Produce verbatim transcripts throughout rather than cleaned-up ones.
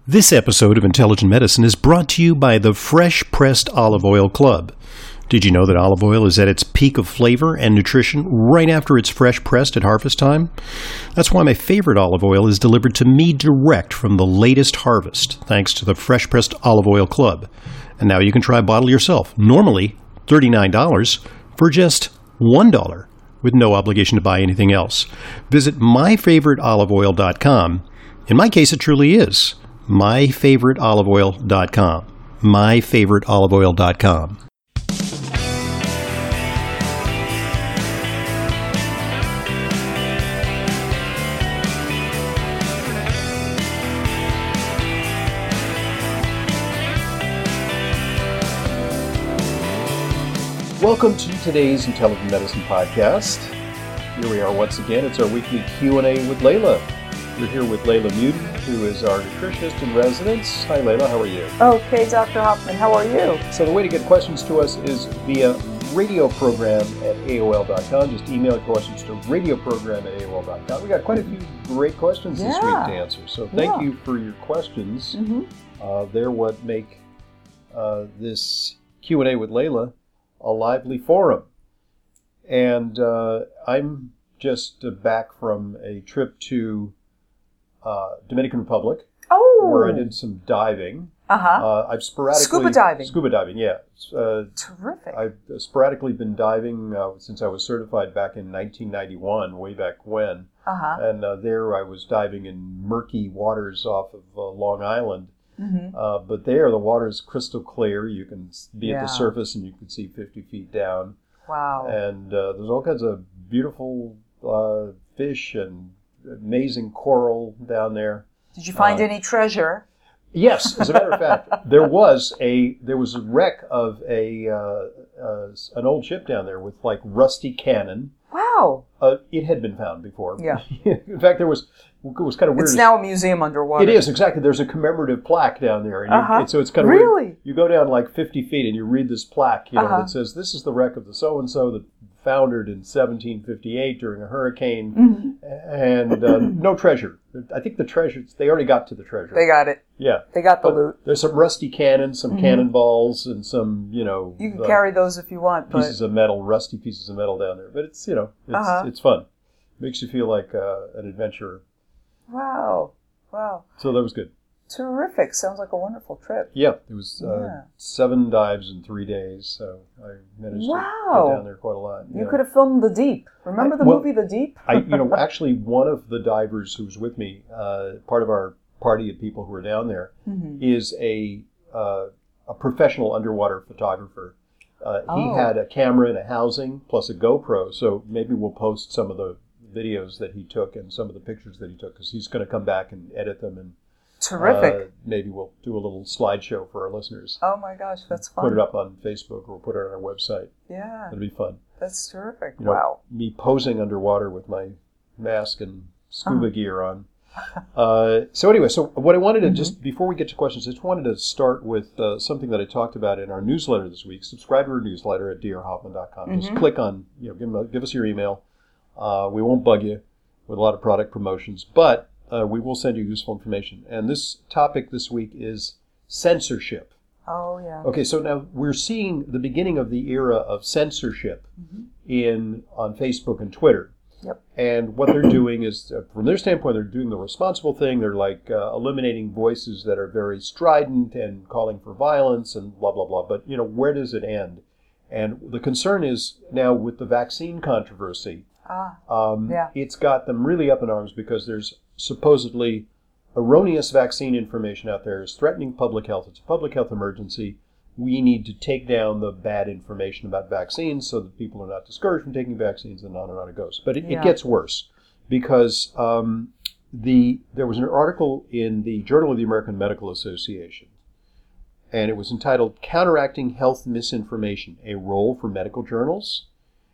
This episode of Intelligent Medicine is brought to you by the Fresh Pressed Olive Oil Club. Did you know that olive oil is at its peak of flavor and nutrition right after it's fresh pressed at harvest time? That's why my favorite olive oil is delivered to me direct from the latest harvest, thanks to the Fresh Pressed Olive Oil Club. And now you can try a bottle yourself, normally thirty-nine dollars, for just one dollar, with no obligation to buy anything else. Visit my favorite olive oil dot com. In my case, it truly is my favorite olive oil dot com. my favorite olive oil dot com. Welcome to today's Intelligent Medicine Podcast. Here we are once again. It's our weekly Q and A with Layla. We're here with Layla Muden, who is our nutritionist in residence. Hi, Layla. How are you? Okay, Doctor Hoffman. How are you? So the way to get questions to us is via radio program at A O L dot com. Just email questions to radio program at A O L dot com. We got quite a few great questions yeah. this week to answer. So thank yeah. you for your questions. Mm-hmm. Uh, they're what make uh, this Q and A with Layla a lively forum. And uh, I'm just uh, back from a trip to uh, Dominican Republic, oh. where I did some diving. Uh-huh. Uh, I've sporadically... Scuba diving. Scuba diving, yeah. Uh, Terrific. I've sporadically been diving uh, since I was certified back in nineteen ninety-one, way back when. Uh-huh. And uh, there I was diving in murky waters off of uh, Long Island. Mm-hmm. Uh, but there, the water is crystal clear. You can be yeah. at the surface and you can see fifty feet down. Wow. And uh, there's all kinds of beautiful uh, fish and amazing coral down there. Did you find uh, any treasure? Yes, as a matter of fact, there was a there was a wreck of a uh, uh, an old ship down there with like rusty cannon. Wow. Uh, it had been found before. Yeah. In fact, there was it was kind of weird. It's now a museum underwater. It is, exactly. There's a commemorative plaque down there. And, you, uh-huh. and so it's kind of really? weird. You go down like fifty feet and you read this plaque, you know, uh-huh. that says, this is the wreck of the so-and-so that foundered in seventeen fifty-eight during a hurricane. Mm-hmm. And uh, no treasure. I think the treasure, they already got to the treasure. They got it. Yeah. They got the but loot. There's some rusty cannons, some mm-hmm. cannonballs, and some, you know. You can uh, carry those if you want. But... pieces of metal, rusty pieces of metal down there. But it's, you know, it's, uh-huh. it's fun. Makes you feel like uh, an adventurer. Wow. Wow. So that was good. Terrific. Sounds like a wonderful trip. Yeah, it was uh, yeah. seven dives in three days, so I managed wow. to get down there quite a lot. You, you know. Could have filmed The Deep. Remember the I, well, movie The Deep? I, you know, actually, one of the divers who was with me, uh, part of our party of people who were down there, mm-hmm. is a uh, a professional underwater photographer. Uh, oh. He had a camera and a housing plus a GoPro, so maybe we'll post some of the videos that he took and some of the pictures that he took, because he's going to come back and edit them, and terrific. Uh, maybe we'll do a little slideshow for our listeners. Oh my gosh, that's fun. Put it up on Facebook or put it on our website. Yeah. It'll be fun. That's terrific. You know, wow. Me posing underwater with my mask and scuba uh-huh. gear on. Uh, so anyway, so what I wanted to mm-hmm. just, before we get to questions, I just wanted to start with uh, something that I talked about in our newsletter this week. Subscribe to our newsletter at d r hoffman dot com. Mm-hmm. Just click on, you know, give, them a, give us your email. Uh, we won't bug you with a lot of product promotions, but uh, we will send you useful information. And this topic this week is censorship. Oh, yeah. Okay, so now we're seeing the beginning of the era of censorship mm-hmm. in on Facebook and Twitter. Yep. And what they're doing is, uh, from their standpoint, they're doing the responsible thing. They're like uh, eliminating voices that are very strident and calling for violence and blah, blah, blah. But, you know, where does it end? And the concern is now with the vaccine controversy. Ah, um, yeah. It's got them really up in arms because there's supposedly erroneous vaccine information out there is threatening public health. It's a public health emergency. We need to take down the bad information about vaccines so that people are not discouraged from taking vaccines, and on and on it goes. But it, yeah. it gets worse because um, the there was an article in the Journal of the American Medical Association, and it was entitled "Counteracting Health Misinformation: A Role for Medical Journals."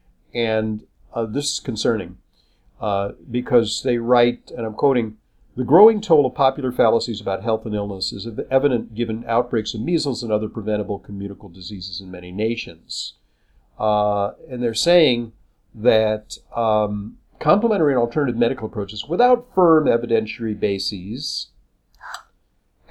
And uh, this is concerning uh, because they write, and I'm quoting, "The growing toll of popular fallacies about health and illness is evident given outbreaks of measles and other preventable communicable diseases in many nations." Uh, and they're saying that um, complementary and alternative medical approaches without firm evidentiary bases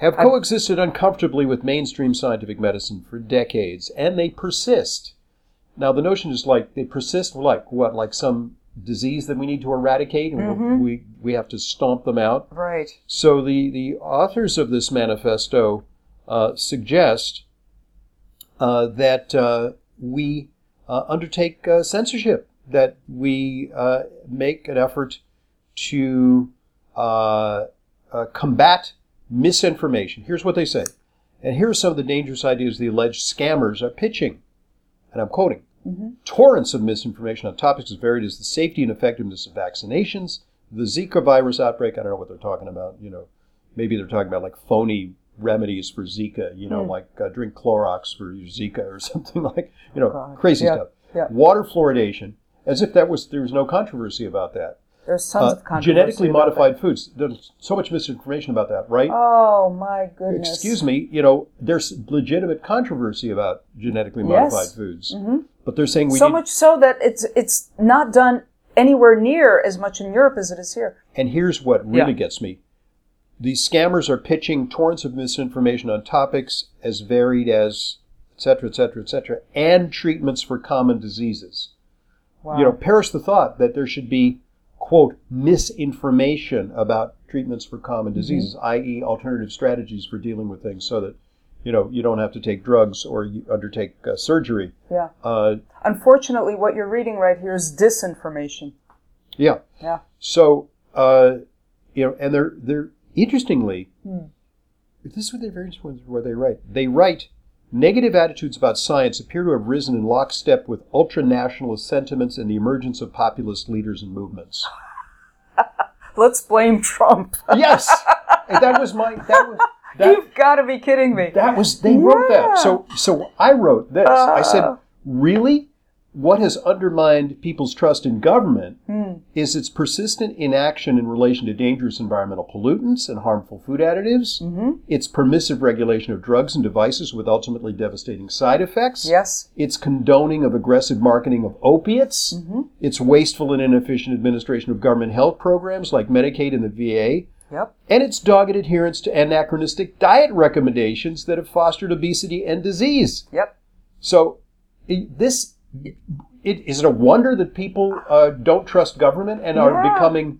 have I've- coexisted uncomfortably with mainstream scientific medicine for decades, and they persist. Now, the notion is like they persist like what, like some disease that we need to eradicate, and Mhm. we we have to stomp them out. Right. So the, the authors of this manifesto uh, suggest uh, that uh, we uh, undertake uh, censorship, that we uh, make an effort to uh, uh, combat misinformation. Here's what they say. And here are some of the dangerous ideas the alleged scammers are pitching. And I'm quoting. Mm-hmm. Torrents of misinformation on topics as varied as the safety and effectiveness of vaccinations, the Zika virus outbreak. I don't know what they're talking about. You know, maybe they're talking about like phony remedies for Zika, you know, Mm. like uh, drink Clorox for your Zika or something like, you know, God. crazy Yeah. stuff. Yeah. Water fluoridation, as if that was there was no controversy about that. There's tons Uh, of controversy genetically about modified foods. There's so much misinformation about that, right? that. Oh my goodness. Excuse me, you know, there's legitimate controversy about genetically Yes. modified foods. hmm But they're saying we So need, much so that it's it's not done anywhere near as much in Europe as it is here. and here's what really Yeah. gets me. These scammers are pitching torrents of misinformation on topics as varied as et cetera, et cetera, et cetera, and treatments for common diseases. Wow. You know, perish the thought that there should be, quote, misinformation about treatments for common diseases, that is alternative strategies for dealing with things so that, you know, you don't have to take drugs or you undertake uh, surgery. yeah. Uh, Unfortunately, what you're reading right here is disinformation. yeah. Yeah. So, uh, you know, and they're, they're interestingly, Hmm. this is what they're very interesting where they write. They write, negative attitudes about science appear to have risen in lockstep with ultra-nationalist sentiments and the emergence of populist leaders and movements. Let's blame Trump. Yes! And that was my, that was, that, You've got to be kidding me. that was, they wrote Yeah. that. So, so I wrote this. I said, Uh. really? What has undermined people's trust in government Hmm. is its persistent inaction in relation to dangerous environmental pollutants and harmful food additives, Mm-hmm. its permissive regulation of drugs and devices with ultimately devastating side effects, Yes. its condoning of aggressive marketing of opiates, Mm-hmm. its wasteful and inefficient administration of government health programs like Medicaid and the V A, Yep. and its dogged adherence to anachronistic diet recommendations that have fostered obesity and disease. Yep. So, i- this it, is it a wonder that people uh, don't trust government and are Yeah. becoming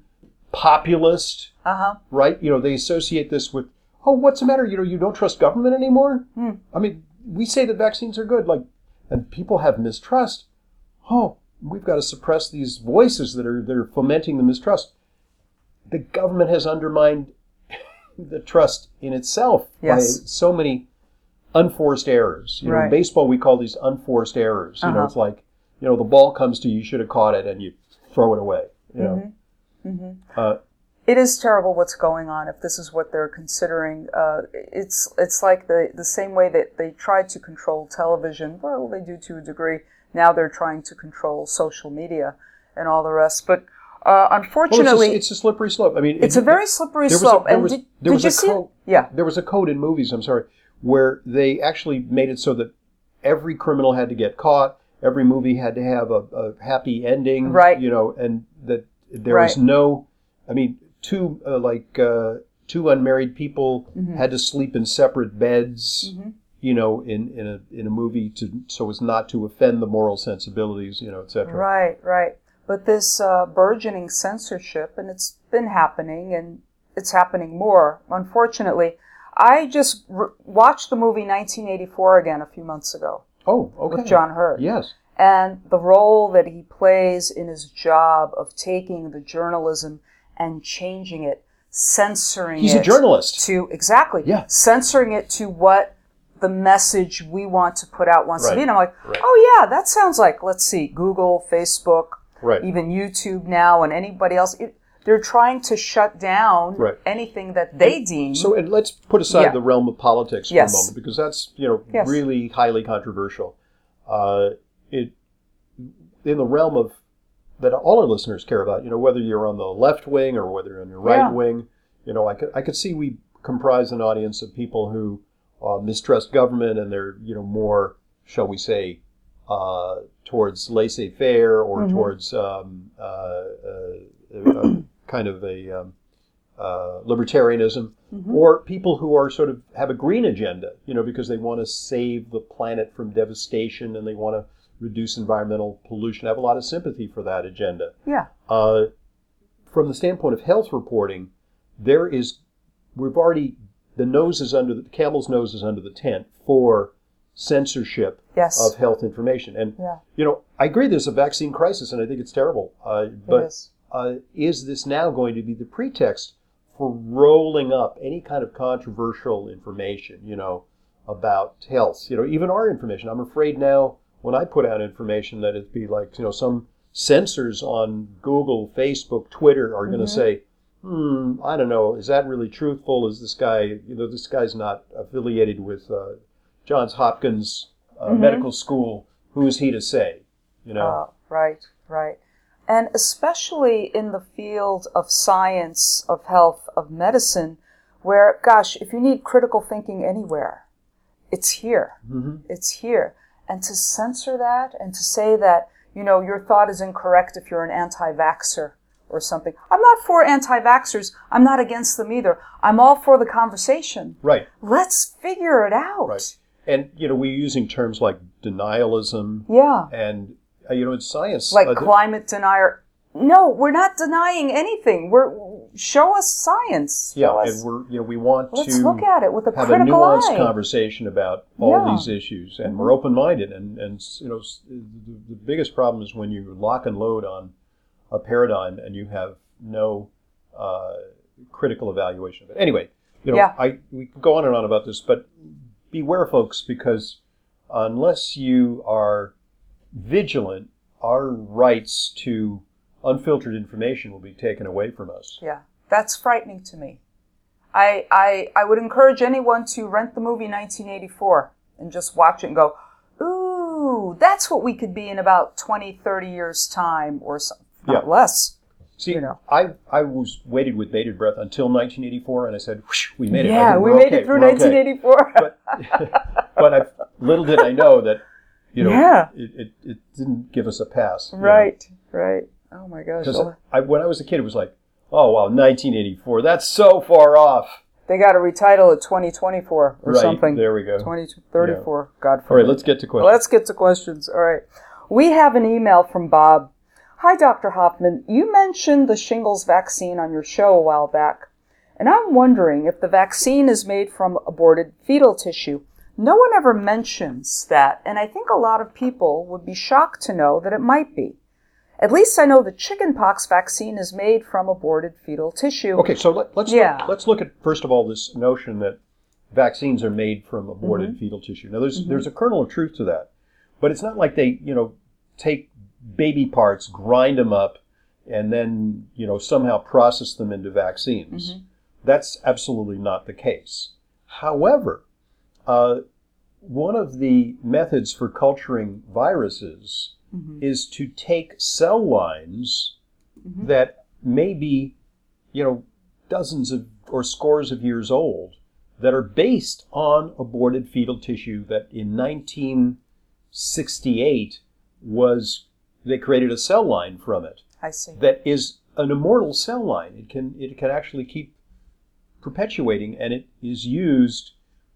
populist? Uh-huh. Right? You know, they associate this with, oh, what's the matter? You know, you don't trust government anymore? Hmm. I mean, we say that vaccines are good, like, and people have mistrust. Oh, we've got to suppress these voices that are that are fomenting the mistrust. The government has undermined the trust in itself Yes. by so many unforced errors. You know, in Right. baseball we call these unforced errors. You know, Uh-huh. it's like, you know, the ball comes to you, you should have caught it, and you throw it away. You know, Mm-hmm. uh, It is terrible what's going on if this is what they're considering. Uh, it's it's like the, the same way that they tried to control television. Well, they do to a degree. Now they're trying to control social media and all the rest. But uh, well, unfortunately, it's, a, it's a slippery slope. I mean, it's it- a very slippery there was a- slope. there and was- did, there did was you a see code- it? Yeah. There was a code in movies, I'm sorry, where they actually made it so that every criminal had to get caught. Every movie had to have a, a happy ending. Right. You know, and that there was Right. no, I mean, two, uh, like, uh, two unmarried people Mhm. had to sleep in separate beds, Mhm. you know, in, in a in a movie to so as not to offend the moral sensibilities, you know, et cetera. Right, right. But this uh, burgeoning censorship, and it's been happening, and it's happening more, unfortunately. I just r- watched the movie nineteen eighty-four again a few months ago Oh, okay. with John Hurt. Yes. And the role that he plays in his job of taking the journalism and changing it, censoring He's it. a journalist. To, exactly. Yeah. Censoring it to what the message we want to put out wants Right. to be. And I'm like, Right. oh yeah, that sounds like, let's see, Google, Facebook, Right. even YouTube now, and anybody else. It, they're trying to shut down Right. anything that they deem. So, and let's put aside Yeah. the realm of politics for Yes. a moment, because that's, you know, Yes. really highly controversial. Uh, it in the realm of that all our listeners care about, you know, whether you're on the left wing or whether you're on your right Yeah. wing, you know, I could I could see we comprise an audience of people who uh, mistrust government and they're, you know, more, shall we say, uh, towards laissez-faire or Mhm. towards um, uh, uh, uh, kind of a um, uh, libertarianism, mm-hmm. or people who are sort of have a green agenda, you know, because they want to save the planet from devastation and they want to reduce environmental pollution. I have a lot of sympathy for that agenda. Yeah. Uh, from the standpoint of health reporting, there is, we've already, the nose is under, the, the camel's nose is under the tent for censorship yes. of health information. And, yeah. you know, I agree there's a vaccine crisis and I think it's terrible. Uh, but it is. Uh, is this now going to be the pretext for rolling up any kind of controversial information, you know, about health? You know, even our information. I'm afraid now when I put out information that it'd be like, you know, some censors on Google, Facebook, Twitter are mm-hmm. going to say, hmm, I don't know, is that really truthful? Is this guy, you know, this guy's not affiliated with uh, Johns Hopkins uh, mm-hmm. Medical School. Who is he to say, you know? Uh, right, right. And especially in the field of science, of health, of medicine, where, gosh, if you need critical thinking anywhere, it's here. Mm-hmm. It's here. And to censor that and to say that, you know, your thought is incorrect if you're an anti-vaxxer or something. I'm not for anti-vaxxers. I'm not against them either. I'm all for the conversation. Right. Let's figure it out. Right. And, you know, we're using terms like denialism. Yeah. And you know, in science, like uh, climate denier. No, we're not denying anything. We're show us science. Yeah, show us. and we're you know we want Let's to look at it with a have a critical nuanced eye. conversation about all Yeah. these issues, and Mm-hmm. we're open-minded. And and you know, the, the biggest problem is when you lock and load on a paradigm and you have no uh, critical evaluation of it. Anyway, you know, Yeah. I we can go on and on about this, but beware, folks, because unless you are vigilant, our rights to unfiltered information will be taken away from us. Yeah, that's frightening to me. I, I I would encourage anyone to rent the movie nineteen eighty-four and just watch it and go, ooh, that's what we could be in about twenty, thirty years' time or something, not Yeah. less. See, You know. I I was waited with bated breath until nineteen eighty-four, and I said, Whoosh, we made it. I Yeah, think we we're made okay. it through We're okay. nineteen eighty-four. But, but I, little did I know that, you know, Yeah. it, it, it didn't give us a pass. you know. Right, right. Oh my gosh. Because Well, I, when I was a kid, it was like, oh, wow, nineteen eighty-four, that's so far off. they got to retitle it twenty twenty-four or Right, something. there we go. twenty thirty-four, God forbid. All right, let's get to questions. Let's get to questions. All right. We have an email from Bob. Hi, Doctor Hoffman. You mentioned the shingles vaccine on your show a while back, and I'm wondering if the vaccine is made from aborted fetal tissue. No one ever mentions that, and I think a lot of people would be shocked to know that it might be. At least I know the chickenpox vaccine is made from aborted fetal tissue. Okay, so let, let's Yeah. look, let's look at, first of all, this notion that vaccines are made from aborted Mm-hmm. fetal tissue. Now, there's Mhm. there's a kernel of truth to that, but it's not like they, you know, take baby parts, grind them up, and then, you know, somehow process them into vaccines. Mhm. That's absolutely not the case. However, uh, one of the methods for culturing viruses Mhm. is to take cell lines Mhm. that may be, you know, dozens of or scores of years old that are based on aborted fetal tissue that in nineteen sixty-eight was, they created a cell line from it I see. that is an immortal cell line. It can it can actually keep perpetuating, and it is used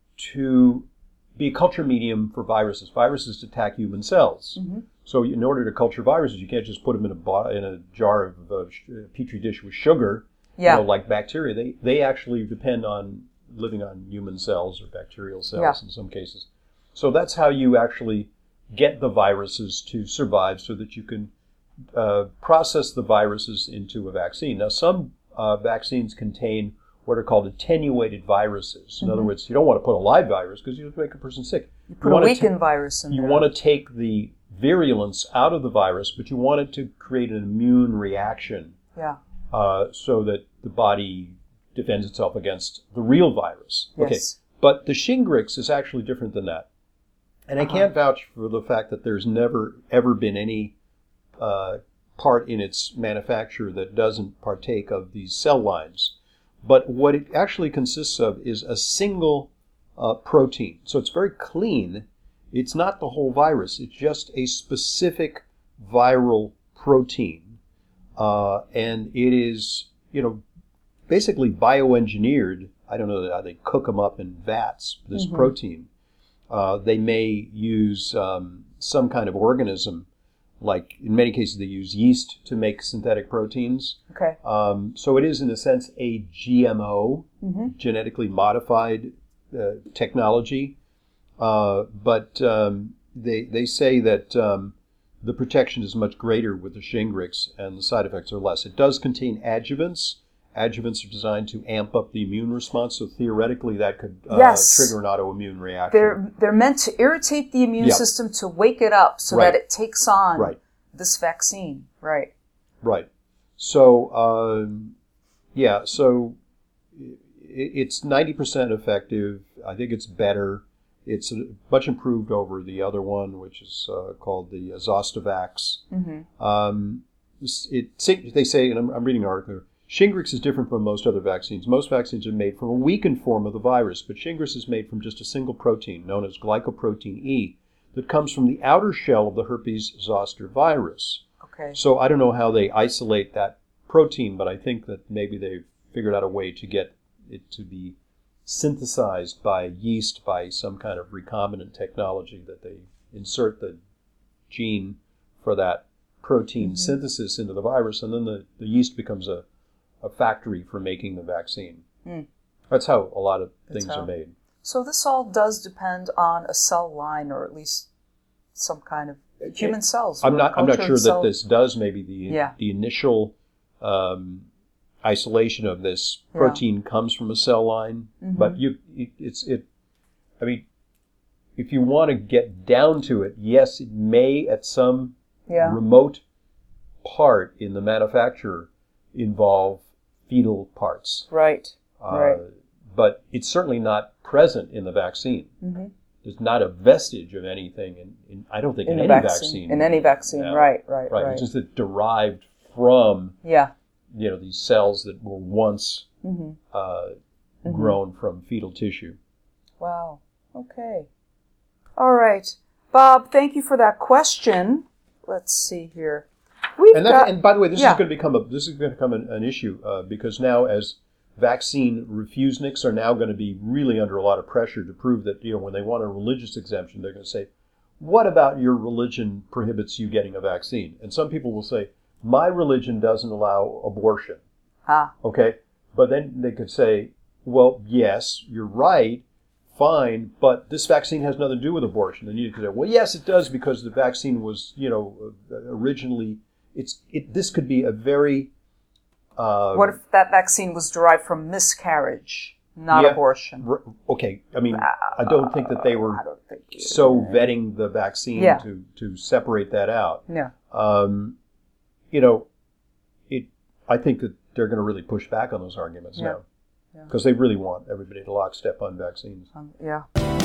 to be a culture medium for viruses. Viruses attack human cells. Mm-hmm. So in order to culture viruses, you can't just put them in a bo- in a jar of uh, sh- a petri dish with sugar, Yeah. you know, like bacteria. They they actually depend on living on human cells or bacterial cells Yeah. in some cases. So that's how you actually get the viruses to survive, so that you can uh, process the viruses into a vaccine. Now, some uh, vaccines contain what are called attenuated viruses. In Mhm. other words, you don't want to put a live virus because you make a person sick. You put a wanna weakened virus in You there. want to take the virulence out of the virus, but you want it to create an immune reaction Yeah. uh, so that the body defends itself against the real virus. Yes. Okay, but the Shingrix is actually different than that. And I Uh-huh. can't vouch for the fact that there's never, ever been any uh, part in its manufacture that doesn't partake of these cell lines. But what it actually consists of is a single uh, protein. So it's very clean. It's not the whole virus. It's just a specific viral protein. Uh, and it is, you know, basically bioengineered. I don't know how they cook them up in vats, this mm-hmm. protein. Uh, they may use um, some kind of organism, like in many cases they use yeast to make synthetic proteins. Okay. Um, so it is, in a sense, a G M O, mm-hmm. genetically modified uh, technology. Uh, but um, they they say that um, the protection is much greater with the Shingrix and the side effects are less. It does contain adjuvants. Adjuvants are designed to amp up the immune response, so theoretically that could uh, yes. trigger an autoimmune reaction. They're they're meant to irritate the immune yep. system to wake it up so right. that it takes on right. this vaccine. Right. Right. So, um, yeah, so it's ninety percent effective. I think it's better. It's much improved over the other one, which is uh, called the Zostavax. Mm-hmm. Um, it, they say, and I'm, I'm reading an article, Shingrix is different from most other vaccines. Most vaccines are made from a weakened form of the virus, but Shingrix is made from just a single protein, known as glycoprotein E, that comes from the outer shell of the herpes zoster virus. Okay. So I don't know how they isolate that protein, but I think that maybe they've figured out a way to get it to be synthesized by yeast by some kind of recombinant technology that they insert the gene for that protein mm-hmm. synthesis into the virus, and then the, the yeast becomes a, a factory for making the vaccine. Mm. That's how a lot of things how. are made. So this all does depend on a cell line, or at least some kind of human cells. I'm not. I'm not sure cell. that this does. Maybe the yeah. the initial um, isolation of this protein yeah. comes from a cell line, mm-hmm. but you it, it's it. I mean, if you want to get down to it, yes, it may at some yeah. remote part in the manufacture involve fetal parts. Right. Uh, right. But it's certainly not present in the vaccine. Mm-hmm. There's not a vestige of anything, in, in I don't think, in, in any vaccine. vaccine. In any vaccine, no. right, right, right. Right, it's just that derived from, yeah. you know, these cells that were once mm-hmm. Uh, mm-hmm. grown from fetal tissue. Wow, okay. All right. Bob, thank you for that question. Let's see here. We've and, that, got, and by the way, this yeah. is going to become a this is going to become an, an issue uh, because now, as vaccine refuseniks are now going to be really under a lot of pressure to prove that, you know, when they want a religious exemption, they're going to say, "What about your religion prohibits you getting a vaccine?" And some people will say, "My religion doesn't allow abortion." Ah. Okay, but then they could say, "Well, yes, you're right. Fine, but this vaccine has nothing to do with abortion." And you could say, "Well, yes, it does, because the vaccine was, you know, originally." It's it. This could be a very. Uh, what if that vaccine was derived from miscarriage, not yeah, abortion? R- okay, I mean, uh, I don't think that they were so vetting the vaccine yeah. to, to separate that out. Yeah. Um, you know, it. I think that they're going to really push back on those arguments yeah. now, because yeah. they really want everybody to lockstep on vaccines. Um, yeah.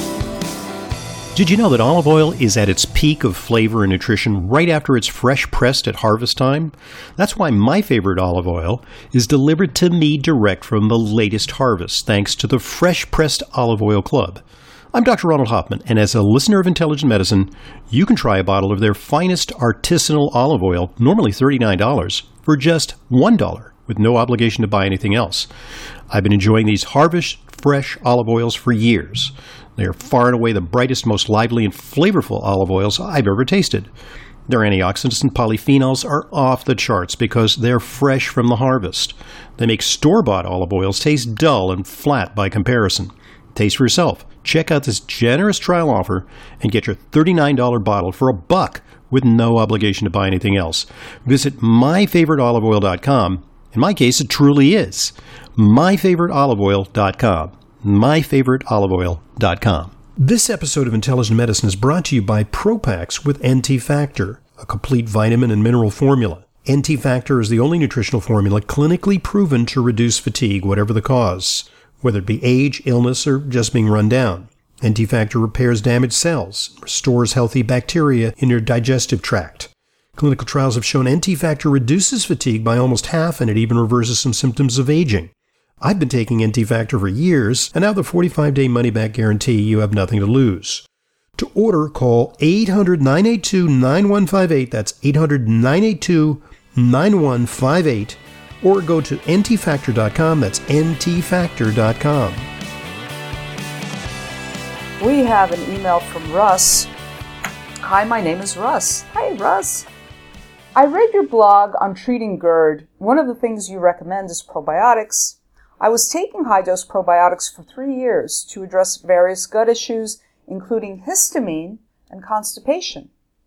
Did you know that olive oil is at its peak of flavor and nutrition right after it's fresh pressed at harvest time? That's why my favorite olive oil is delivered to me direct from the latest harvest, thanks to the Fresh Pressed Olive Oil Club. I'm Doctor Ronald Hoffman, and as a listener of Intelligent Medicine, you can try a bottle of their finest artisanal olive oil, normally thirty-nine dollars, for just one dollar, with no obligation to buy anything else. I've been enjoying these Harvest Fresh olive oils for years. They are far and away the brightest, most lively, and flavorful olive oils I've ever tasted. Their antioxidants and polyphenols are off the charts because they're fresh from the harvest. They make store-bought olive oils taste dull and flat by comparison. Taste for yourself. Check out this generous trial offer and get your thirty-nine dollars bottle for a buck with no obligation to buy anything else. Visit my favorite olive oil dot com. In my case, it truly is. my favorite olive oil dot com. my favorite olive oil dot com. This episode of Intelligent Medicine is brought to you by Propax with N T Factor, a complete vitamin and mineral formula. N T Factor is the only nutritional formula clinically proven to reduce fatigue, whatever the cause, whether it be age, illness, or just being run down. N T Factor repairs damaged cells, restores healthy bacteria in your digestive tract. Clinical trials have shown N T Factor reduces fatigue by almost half, and it even reverses some symptoms of aging. I've been taking N T Factor for years, and now the forty-five day money-back guarantee, you have nothing to lose. To order, call eight hundred, nine eight two, nine one five eight. That's eight hundred, nine eight two, nine one five eight. or go to N T factor dot com. That's N T factor dot com. We have an email from Russ. Hi, my name is Russ. Hi, Russ. I read your blog on treating GERD. One of the things you recommend is probiotics. I was taking high-dose probiotics for three years to address various gut issues, including histamine and constipation.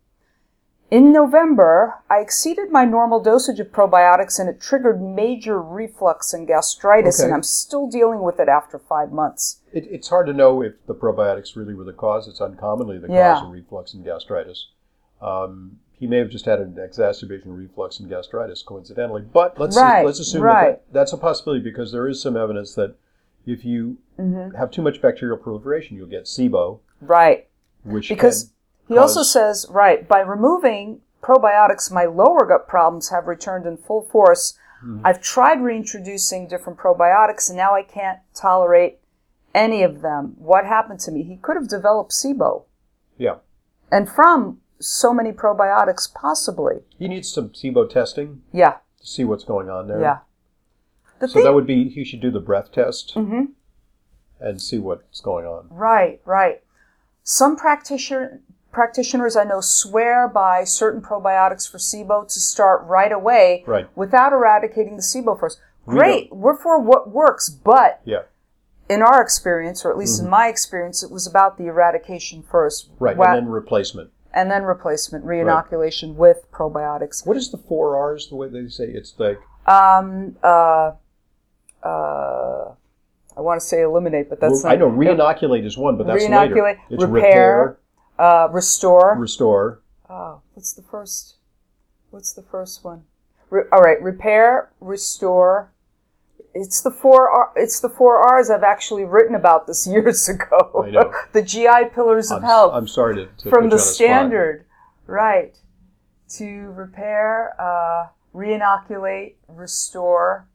In November, I exceeded my normal dosage of probiotics and it triggered major reflux and gastritis, Okay. and I'm still dealing with it after five months. It, it's hard to know if the probiotics really were the cause. It's uncommonly the Yeah. cause of reflux and gastritis. Um, he may have just had an exacerbation of reflux and gastritis coincidentally, but let's Right, let's assume right. that, that that's a possibility because there is some evidence that if you Mm-hmm. have too much bacterial proliferation, you'll get SIBO, Right. which Because can he also cause- says, right, by removing probiotics, my lower gut problems have returned in full force. Mm-hmm. I've tried reintroducing different probiotics, and now I can't tolerate any of them. What happened to me? He could have developed SIBO. yeah. And from so many probiotics, possibly. He needs some SIBO testing Yeah, to see what's going on there. yeah. The So thing, that would be he should do the breath test Mhm. and see what's going on. Right, right. Some practitioner, practitioners I know swear by certain probiotics for SIBO to start right away Right. without eradicating the SIBO first. We Great, we're for what works, but Yeah. in our experience, or at least in my experience, it was about the eradication first. Right. Wa- And then replacement. and then replacement, reinoculation with probiotics. What is the four R's, the way they say? It's like, Um, uh, uh, I want to say eliminate, but that's I not, know reinoculate is one, but that's later. Reinoculate, It's repair, uh, restore. repair, restore. Oh, what's the first? What's the first one? Re- all right, repair, restore. It's the four. R- it's the four R's. I've actually written about this years ago. I know. The G I pillars of I'm, health I'm sorry to, to from put the you on spot. standard, right? To repair, uh, reinoculate, restore,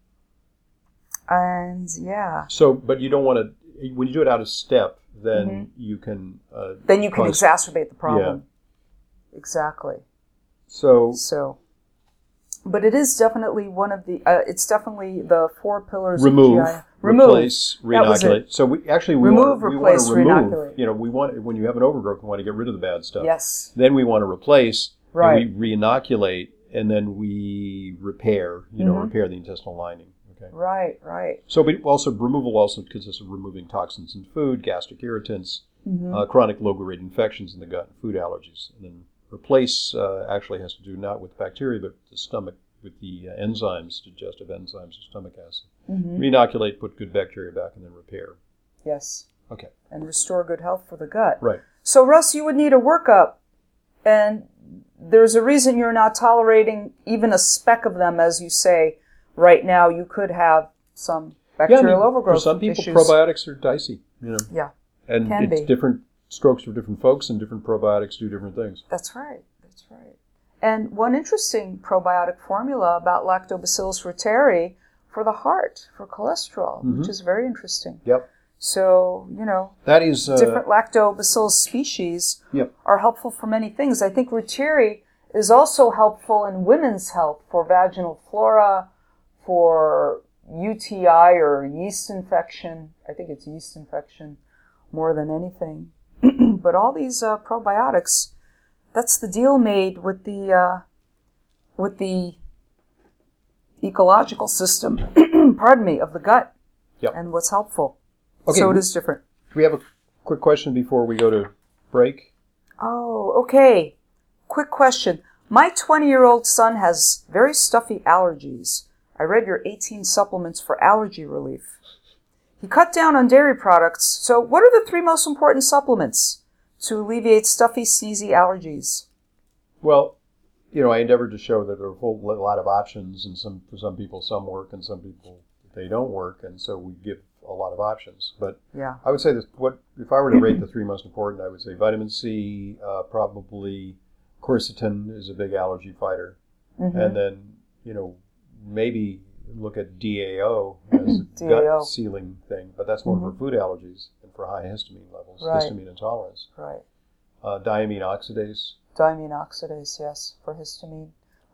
and yeah. So, but you don't want to. When you do it out of step, then Mm-hmm. you can. Uh, Then you can cause- exacerbate the problem. Exactly. So, So, but it is definitely one of the. Uh, it's definitely the four pillars remove, of G I. Remove, replace, That was it. reinoculate. So we actually we Remove, want, we replace, want to remove. reinoculate. You know, we want when you have an overgrowth, we want to get rid of the bad stuff. Yes. Then we want to replace. Right. And we reinoculate, and then we repair. You know, Mhm. repair the intestinal lining. Okay. Right. Right. So, but also removal also consists of removing toxins in food, gastric irritants, Mm-hmm. uh, chronic low-grade infections in the gut, food allergies, and then replace uh, actually has to do not with bacteria but the stomach with the uh, enzymes, digestive enzymes, or stomach acid. Mm-hmm. Reinoculate, put good bacteria back, and then repair. Yes. Okay. And restore good health for the gut. Right. So, Russ, you would need a workup, and there's a reason you're not tolerating even a speck of them, as you say. Right now, you could have some Yeah, I bacterial mean, overgrowth for some people, issues. probiotics are dicey. You know, Yeah, and can it's be. different strokes for different folks, and different probiotics do different things. that's right. That's right. And one interesting probiotic formula about Lactobacillus reuteri for the heart, for cholesterol, Mhm. which is very interesting. Yep. So, you know, That is uh, different Lactobacillus species Yep. are helpful for many things. I think reuteri is also helpful in women's health for vaginal flora, for U T I or yeast infection. I think it's yeast infection more than anything. But all these uh, probiotics, that's the deal made with the uh, with the ecological system, pardon me, of the gut, Yep. and what's helpful. Okay. So it is different. Do we have a quick question before we go to break? Oh, okay. Quick question. My twenty-year-old son has very stuffy allergies. I read your eighteen supplements for allergy relief. He cut down on dairy products. So what are the three most important supplements to alleviate stuffy, sneezy allergies? Well, you know, I endeavored to show that there are a whole lot of options, and some for some people some work, and some people they don't work, and so we give a lot of options. But Yeah. I would say this: what if I were to rate the three most important? I would say vitamin C, uh, probably quercetin is a big allergy fighter, Mm-hmm. and then you know maybe look at D A O as a D A O. gut sealing thing, but that's more Mhm. for food allergies and for high histamine levels, Right. histamine intolerance. Right. Uh, diamine oxidase. Diamine oxidase, yes, for histamine.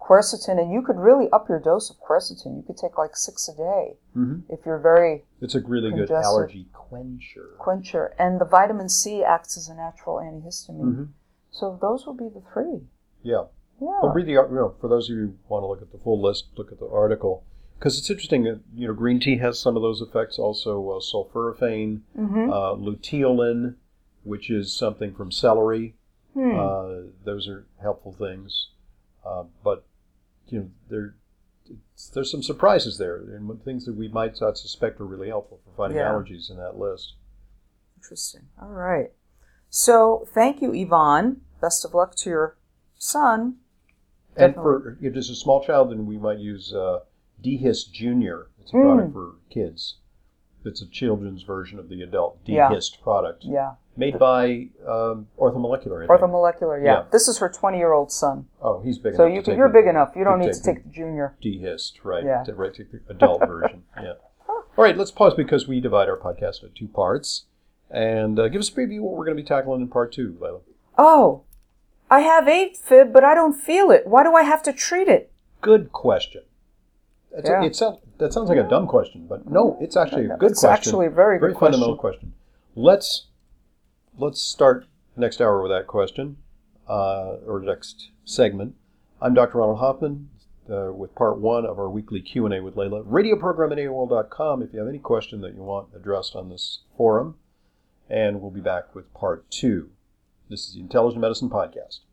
quercetin, and you could really up your dose of quercetin. You could take like six a day mm-hmm. if you're very It's a really good allergy quencher. Quencher. And the vitamin C acts as a natural antihistamine. Mm-hmm. So those would be the three. Yeah. Yeah. But read the, you know, for those of you who want to look at the full list, look at the article. Because it's interesting that, you know, green tea has some of those effects. Also, uh, sulforaphane, mm-hmm. uh, luteolin, which is something from celery. Hmm. Uh, those are helpful things. Uh, but, you know, there, there's some surprises there. And things that we might not suspect are really helpful for fighting yeah. allergies in that list. Interesting. All right. So, thank you, Yvonne. Best of luck to your son. And Definitely. for if there's a small child, then we might use uh, D-Hist Junior. It's a product mm. for kids. It's a children's version of the adult D-Hist yeah. product. Yeah. Made by um, Orthomolecular, I think. Orthomolecular, yeah. yeah. This is her twenty-year-old son. Oh, he's big so enough. You to can, take you're the, big enough. You don't to need to take the Junior. D-Hist, right. Yeah. To, right, take the adult version, yeah. All right, let's pause because we divide our podcast into two parts. And uh, give us a preview of what we're going to be tackling in part two, Layla. Oh, I have AFib, but I don't feel it. Why do I have to treat it? Good question. It's yeah. a, it sounds, that sounds like a dumb question, but no, it's actually a good it's question. It's actually a very, very good fundamental question. question. Let's let's start next hour with that question, uh, or next segment. I'm Doctor Ronald Hoffman uh, with part one of our weekly Q and A with Layla. Radio program at A O L dot com if you have any question that you want addressed on this forum. And we'll be back with part two. This is the Intelligent Medicine Podcast.